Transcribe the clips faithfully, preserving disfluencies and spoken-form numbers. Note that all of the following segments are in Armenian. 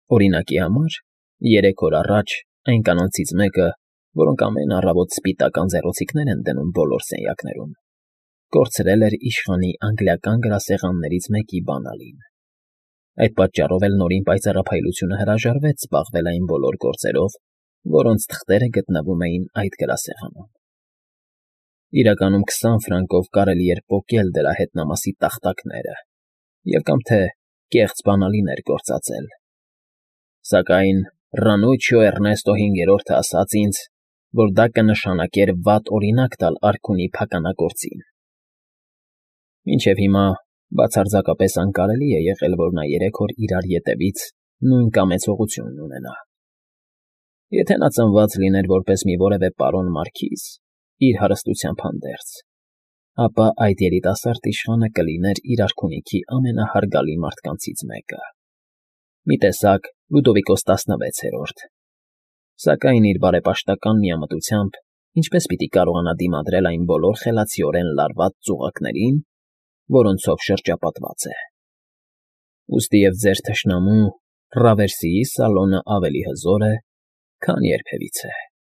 Օրինակի համար, երեք օր առաջ այն կանանցից մեկը, որոնք ամեն առավոտ սպիտակ անձեռոցիկներ են դնում բոլոր սենյակներում, կորցրել էր իշխանի անգլիական գրասեղաններից մեկի բանալին. այդ պատճառով էլ Նորին պայծառափայլությունը հրաժարվեց զբաղվել այն բոլոր գործերով, որոնց թղթերը գտնվում էին այդ գրասեղանում։ Իրականում քսան ֆրանկով կարելի էր պոկել դրա հետնամասի տախտակները և կամ թե կեղծ բանալիներ գործածել, սակայն Ռանուչիո Էռնեստո հինգերորդը ասաց ինձ, որ դա կնշանակեր վատ օրինակ տալ արքունի փականակործին։ Մինչև հիմա բացարձակապես անկարելի է եղել, որ նա երեք օր իրար ետևից նույն կամեցողությունն ունենա։ Եթե նա ծնված լիներ որպես մի որևէ պարոն մարքիզ, իր հարստությամբ հանդերձ, ապա այդ երիտասարդ իշխանը կլիներ իր արքունիքի ամենահարգալի մարդկանցից մեկը, մի տեսակ Լյուդովիկոս տասնվեցերորդ, սակայն իր բարեպաշտական միամտությամբ ինչպես պիտի կարողանա դիմադրել այն բոլոր խելացիորեն լարված ծուղակներին, որոնցով շրջապատված է։ Ուստի և ձեր թշնամու Ռավերսիի սալոնը ավելի հզոր է, քան երբևիցե։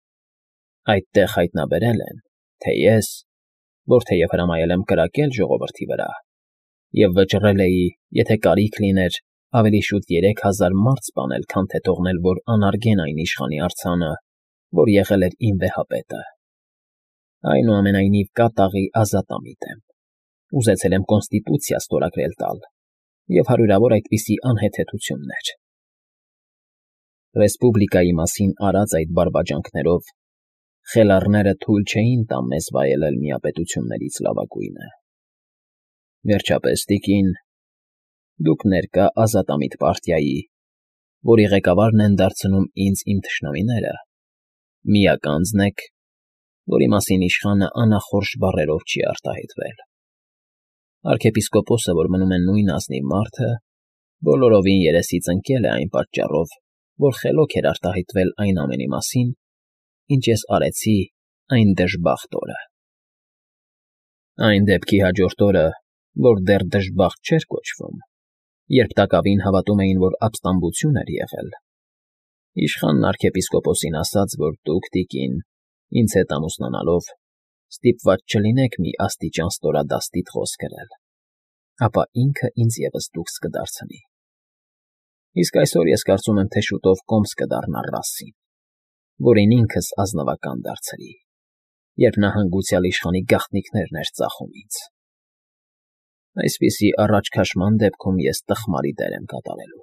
Այդտեղ հայտնաբերել են, թե ես, որ թեև հրամայել եմ կրակել ժողովրդի վրա, և վճռել էի, եթե կարիք լիներ, ավելի շուտ երեք հազար մարդ սպանել, քան թե թողնել, որ անարգեն այն իշխանի արձանը, որ եղել էր իմ վեհապետը, այնուամենայնիվ կատաղի ազատամիտ եմ, ուզեցել եմ կոնստիտուցիա ստորագրել տալ և հարյուրավոր այդպիսի անհեթեթություններ։ Ռեսպուբլիկայի մասին արած այդ բարբաջանքներով խելառները թույլ չէին տա մեզ վայելել միապետություններից լավագույնը։ Վերջապես, տիկին, դուք ներկա ազատամիտ պարտիայի, որի ղեկավարն են դարձնում ինձ իմ թշնամիները, միակ անձն եք, որի մասին իշխանը անախորժ բառերով չի արտահայտվել։ Արքեպիսկոպոսը, որ մնում է նույն ազնիվ մարդը, բոլորովին երեսից ընկել է այն պատճառով, որ խելոք էր արտահայտվել այն ամենի մասին, ինչ ես արեցի այն դժբախտ օրը։ Այն դեպքի հաջորդ օրը, որ դեռ դժբախտ չէր կոչվում, երբ տակավին հավատում էին, որ ապստամբություն էր եղել, իշխանն արքեպիսկոպոսին ասաց, որ դուք, տիկին, ինձ հետ ամուսնանալով ստիպված չլինեք մի աստիճան ստորադաստիտ խոսք գրել, ապա ինքը ինձ ևս դուքս կդարձնի։ Իսկ այսօր ես կարծում եմ, թե շուտով կոմս կդառնա Ռասսին, որին ինքս ազնվական դարձրի, երբ նա հանգուցյալ իշխանի գաղտնիքներն էր ծախում ինձ։ Այսպիսի առաջքաշման դեպքում ես տխմարի դեր եմ կատարելու։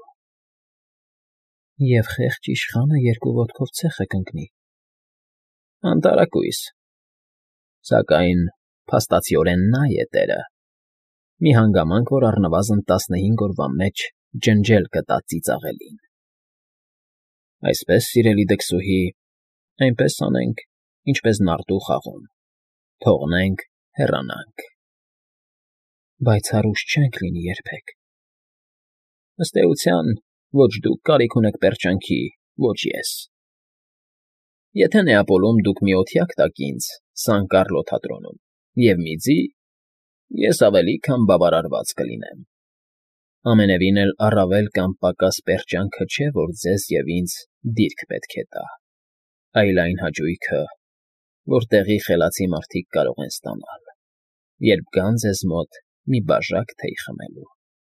Եվ խեղճ իշխանը երկու ոտքով ցեխը կընկնի։ Անտարակույս, սակայն փաստացիորեն նա է տերը։ Մի հանգամանք, որ առնվազն տասնհինգ օրվա մեջ ջնջել կտա ծիծաղելին։ Այսպես, սիրելի դքսուհի, այնպես անենք, ինչպես նարդու խաղում, թողնենք, հեռանանք։ Բայց հարուստ չենք լինի երբեք։ Ըստ էության, ոչ դուք կարիք ունեք պերճանքի, ոչ ես։ Եթե Նեապոլում դուք մի օթյակ տաք ինձ Սան Կառլո թատրոնում և մի ձի, ես ավելի քան բավարարված կլինեմ։ Ամենևին էլ առավել կամ պակաս պերճանքը չէ, որ ձեզ և ինձ դիրք պետք է տա, այլ այն հաճույքը, որ տեղի խելացի մարդիկ կարող են ստանալ, երբ գան ձեզ մոտ մի բաժակ թեյ խմելու։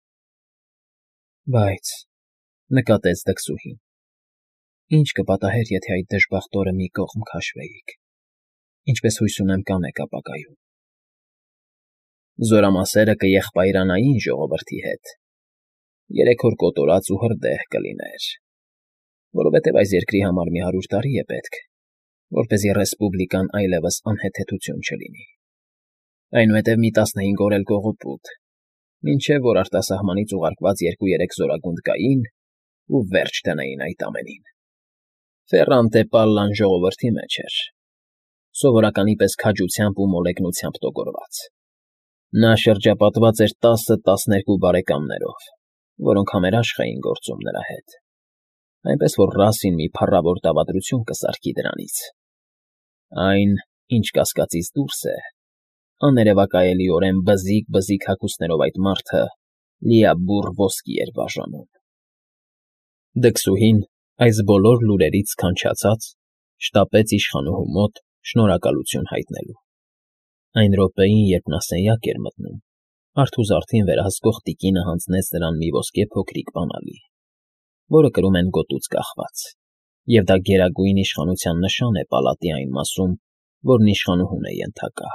Բայց, նկատեց դքսուհին, ինչ կպատահեր, եթե այդ դժբախտ օրը մի կողմ քաշվեիք, ինչպես հույս ունեմ կանեք ապագայում։ Զորամասերը կեղբայրանային ժողովրդի հետ, երեք օր կոտորած ու հրդեհ կլիներ, որովհետև այս երկրի համար մի հարյուր տարի է պետք, որպեսզի ռեսպուբլիկան այլևս անհեթեթություն չլինի, այնուհետև մի տասնհինգ օր էլ կողոպուտ, մինչև որ արտասահմանից ուղարկված երկու֊երեք զորագունդ գային ու վերջ դնեին այդ ամենին։ Ֆերրանտե Պալլան ժողովրդի մեջ էր, սովորականի պես քաջությամբ ու մոլեգնությամբ տոգորված։ Նա շրջապատված էր տասը֊տասներկու բարեկամներով, որոնք համերաշխ էին գործում նրա հետ, այնպես որ Ռասսին մի փառավոր դավադրություն կսարքի դրանից։ Այն, ինչ կասկածից դուրս է, աներևակայելիորեն բզիկ֊բզիկ հագուստներով այդ մարդը լիաբուռ ոսկի էր բաժանում։ Դքսուհին, այս բոլոր լուրերից սքանչացած, շտապեց իշխանուհու մոտ շնորհակալություն հայտնելու։ Այն րոպեին, երբ նա սենյակ էր մտնում, արթուզարդին վերահսկող տիկինը հանձնեց նրան մի ոսկե փոքրիկ բանալի, որը կրում են գոտուց կախված, և դա գերագույն իշխանության նշան է պալատի այն մասում, որն իշխանուհուն է ենթակա։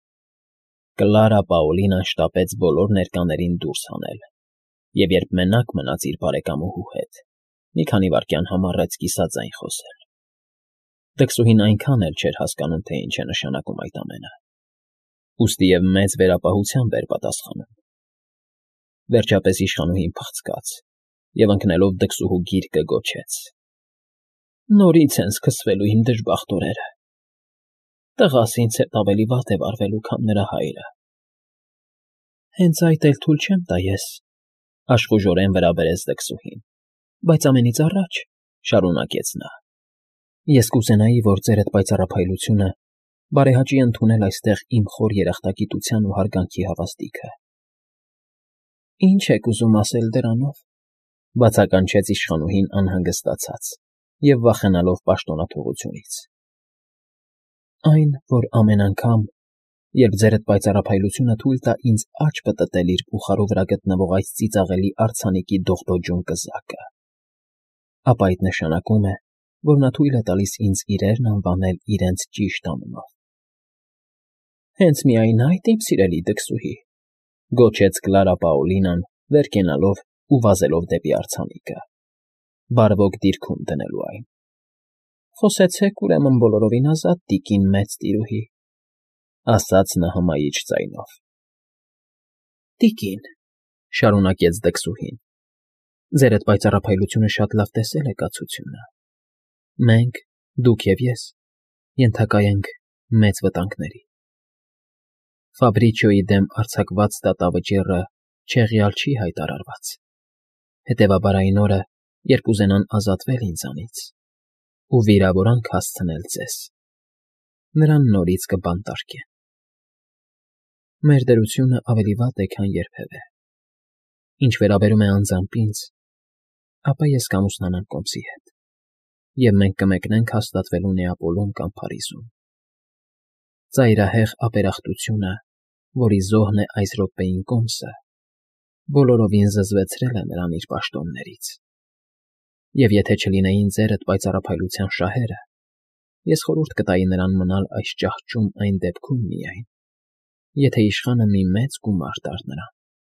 Կլարա Պաոլինան շտապեց բոլոր ներկաներին դուրս հանել, և երբ մենակ մնաց իր բարեկամուհու հետ, մի քանի վայրկյան համառեց կիսաձայն խոսել։ Դքսուհին այնքան էլ չէր հասկանում, թե ինչ է նշանակում այդ ամենը, ուստի և մեծ վերապահությամբ էր պատասխանում։ Վերջապես իշխանուհին փախցկաց և ընկնելով դքսուհու գիրկը գոչեց. «Նորից են սկսվելու իմ դժբախտ օրերը։ Տղաս ինձ հետ ավելի վատ է վարվելու, քան նրա հայրը»։ «Հենց այդ էլ թույլ չեմ տա ես,֊ աշխուժորեն վրա բերեց դքսուհին,֊ բայց ամենից առաջ,֊ շարունակեց նա,֊ ես կուզենայի, որ ձերդ պայծառափայլությունը բարեհաճի ընդունել այստեղ իմ խոր երախտագիտության ու հարգանքի հավաստիքը»։ «Ինչ եք ուզում ասել դրանով,֊ բացականչեց իշխանուհին անհանգստացած և վախենալով պաշտոնաթողությունից։ «Այն, որ ամեն անգամ, երբ ձերդ պայծառափայլությունը թույլ տա ինձ աջ պտտել իր բուխարու վրա գտնվող այս ծիծաղելի արձանիկի դողդոջուն կզակը, ապա այդ նշանակում է, որ նա թույլ է տալիս ինձ իրերն անվանել իրենց ճիշտ անունով»։ «Հենց միայն այդ, իմ սիրելի դքսուհի,֊ գոչեց Կլարա Պաոլինան, վեր կենալով ու վազելով դեպի արձանիկը, բարվոք դիրքում դնելու այն,֊ խոսեցեք ուրեմն բոլորովին ազատ, տիկին մեծ տիրուհի», ասաց նա հմայիչ ձայնով։ «Տիկին,֊ շարունակեց դքսուհին,֊ ձերդ պայծառափայլությունը շատ լավ տեսել է կացությունը։ Մենք, դուք և ես, ենթակա ենք մեծ վտանգների։ Ֆաբրիչիոյի դեմ արձակված դատավճիռը չեղյալ չի հայտարարված, հետևաբար այն օրը, երբ ուզենան ազատվել ինձանից ու վիրավորանք հասցնել ձեզ, նրան նորից կբանտարկեն։ Մեր դրությունը ավելի վատ է, քան երբևէ։ Ինչ վերաբերում է անձամբ ինձ, ապա ես կամուսնանամ կոմսի հետ, և մենք կմեկնենք հաստատվելու Նեապոլում կամ Փարիզում։ Ծայրահեղ ապերախտությունը, որի զոհն է այս րոպեին կոմսը, բոլորովին զզվեցրել է նրան իր պաշտոններից, և եթե չլինեին ձերդ պայծառափայլության շահերը, ես խորհուրդ կտայի նրան մնալ այս ճահճում այն դեպքում միայն, եթե իշխանը մի մեծ գումար տար նրան։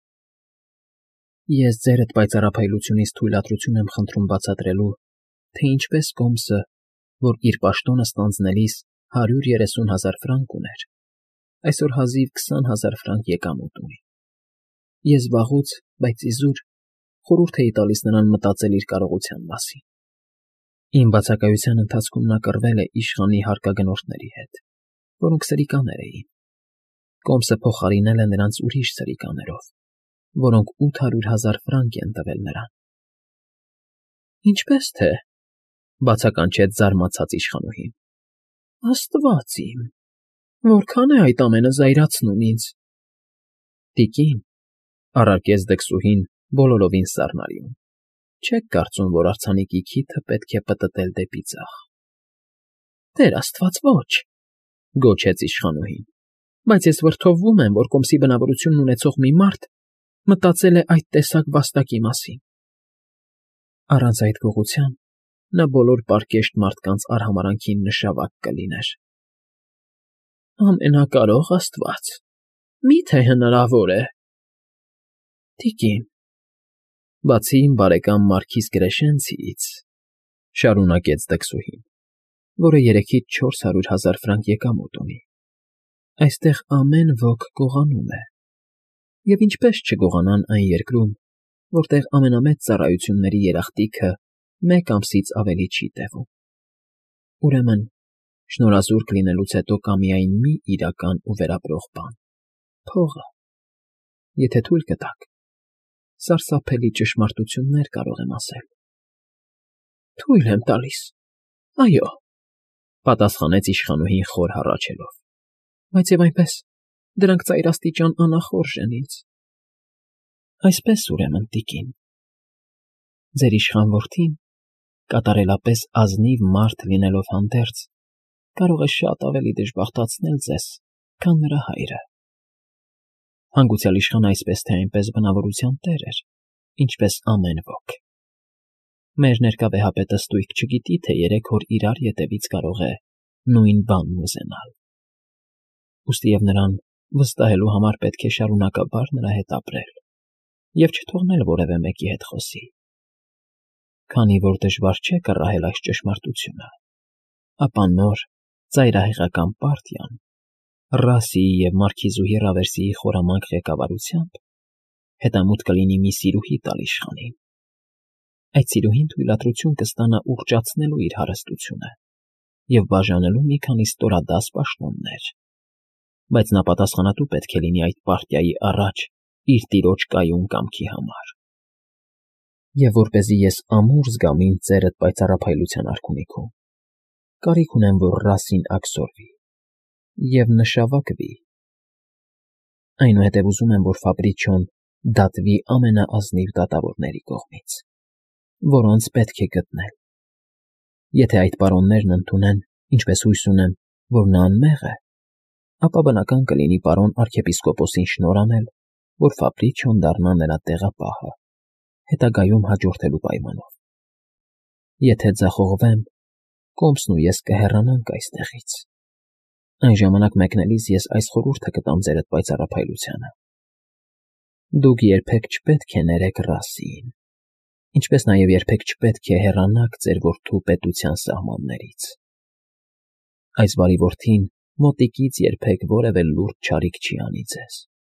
Ես ձերդ պայծառափայլությունից թույլատրություն եմ խնդրում բացատրելու, թե ինչպես կոմսը, որ իր պաշտոնը ստանձնելիս հարյուր երեսուն հազար ֆրանկ ուներ, այսօր հազիվ քսան հազար ֆրանկ եկամուտ ունի։ Ես վաղուց, բայց իզուր խորհուրդ էի տալիս նրան մտածել իր կարողության մասին։ Իմ բացակայության ընթացքում նա կռվել է իշխանի հարկագնորդների հետ, որոնք սրիկաներ էին։ Կոմսը փոխարինել է նրանց ուրիշ սրիկաներով, որոնք ութ հարյուր հազար ֆրանկ են տվել նրան։ «Ինչպե՞ս թե,֊ բացականչեց զարմացած իշխանուհին,֊ Աստված իմ, որքա՞ն է այդ ամենը զայրացնում ինձ»։ «Տիկին,֊ առարկեց դքսուհին բոլորովին սառնարյուն,֊ չեք կարծում, որ արձանիկի քիթը պետք է պտտել դեպի ձախ»։ «Տեր Աստված, ոչ,֊ գոչեց իշխանուհին,֊ բայց ես վրդովվում եմ, որ կոմսի բնավորությունն ունեցող մի մարդ մտածել է այդ տեսակ վաստակի մասին։ Առանց այդ գողության նա բոլոր պարկեշտ մարդկանց արհամարհանքին նշավակ կլիներ»։ «Ամենակարող Աստված, մի՞թե հնարավոր է»։ «Տիկին, բացի իմ բարեկամ Մարքիզ Կրեշենցիից,֊ շարունակեց դքսուհին,֊ որը երեքից չորս հարյուր հազար ֆրանկ եկամուտ ունի, այստեղ ամեն ոք գողանում է, և ինչպե՞ս չգողանան այն երկրում, որտեղ ամենամեծ ծառայությունների երախտիքը մեկ ամսից ավելի չի տևում։ Ուրեմն, շնորհազուրկ լինելուց հետո կա միայն մի իրական ու վերապրող բան՝ փողը։ Եթե թույլ կտաք, սարսափելի ճշմարտություններ կարող եմ ասել։ «Թույլ եմ տալիս, այո,֊ պատասխանեց իշխանուհին խոր հառաչելով,֊ բայց և այնպես, դրանք ծայրաստիճան անախորժ են ինձ»։ «Այսպես, ուրեմն, տիկին, Ձեր իշխան որդին, կատարելապես ազնիվ մարդ լինելով հանդերձ, կարող է շատ ավելի դժբախտացնել ձեզ, քան նրա հայրը։ Հանգուցյալ իշխանը այսպես թե այնպես բնավորության տեր էր, ինչպես ամեն ոք։ Մեր ներկա վեհապետը ստույգ չգիտի, թե երեք օր իրար ետևից կարող է նույն բանն ուզենալ։ Ուստի և նրան վստահելու համար պետք է շարունակաբար նրա հետ ապրել և չթողնել որևէ մեկի հետ խոսի։ Քանի որ դժվար չէ կռահել այս ճշմարտությունը, ապա նոր ծայրահեղական պարտիան Ռասիի և մարքիզուհի Ռավերսիի խորամանկ ղեկավարությամբ հետամուտ կլինի մի սիրուհի տալ իշխանին։ Այդ սիրուհին թույլատրություն կստանա ուռճացնելու իր հարստությունը և բաժանելու մի քանի ստորադաս պաշտոններ, բայց նա պատասխանատու պետք է լինի այդ պարտիայի առաջ իր տիրոջ կայուն կամքի համար։ Եվ որպեսզի ես ամուր զգամ ինձ ծերդ պայծառափայլության արքունիքում, կարիք ունեմ, որ Ռասին աքսորվի և նշավակվի։ Այնուհետև ուզում եմ, որ Ֆաբրիչոն դատվի ամենաազնիվ դատավորների կողմից, որոնց պետք է գտնել։ Եթե այդ պարոններն ընդունեն, ինչպես հույս ունեմ, որ նա անմեղ է, ապա բնական կլինի պարոն արքեպիսկոպոսին շնորհ անել, որ Ֆաբրիչոն դառնա նրա տեղապահը, հետագայում հաջորդելու պայմանով։ Եթե ձախողվեմ, Կոմսն ու ես կհեռանանք այստեղից։ Այն ժամանակ մեկնելիս ես այս խորհուրդը կտամ ձերդ պայծառափայլությանը. դուք երբեք չպետք է ներեք Ռասիին, ինչպես նաև երբեք չպետք է հեռանաք ձեր որդու պետության սահմաններից։ Այս բարի որդին մոտիկից երբեք որևէ լուրջ չարիք չի անի ձեզ։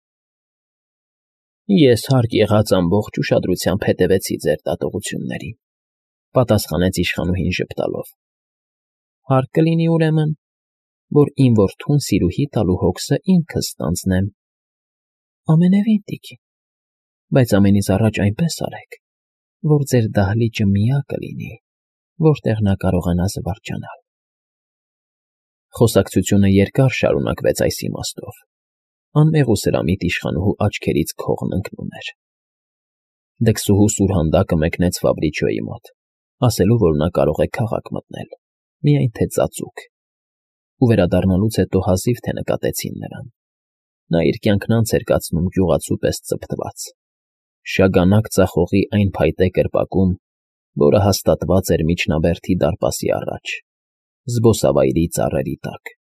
Ես հարկ եղած ամբողջ ուշադրությամբ հետևեցի ձեր դատողություններին, պատասխանեց իշխանուհին ժպտալով։ Հարկ կլինի ուրեմն, որ իմ որդուն սիրուհի տալու հոգսը ինքս ստանձնեմ։ Ամենևին, տիկին, բայց ամենից առաջ այնպես արեք, որ ձեր դահլիճը միակը լինի, որտեղ նա կարողանա զվարճանալ։ Խոսակցությունը երկար շարունակվեց այս իմաստով, անմեղ ու սրամիտ իշխանուհու աչքերից քողն ընկնում էր։ Դքսուհու սուրհանդակը մեկնեց Ֆաբրիչոյի մոտ, ասելու, որ նա կարող է քաղաք մտնել, միայն թե ծածուկ, ու վերադառնալուց հետո հազիվ թե նկատեցին նրան։ Նա իր կյանքն անց էր կացնում գյուղացու պես ծպտված, շագանակ ձախողի այն փայտե կրպակում, որը հաստատված էր միջնաբերդի դարպասի առաջ, զբոսավայրի ծառերի տակ։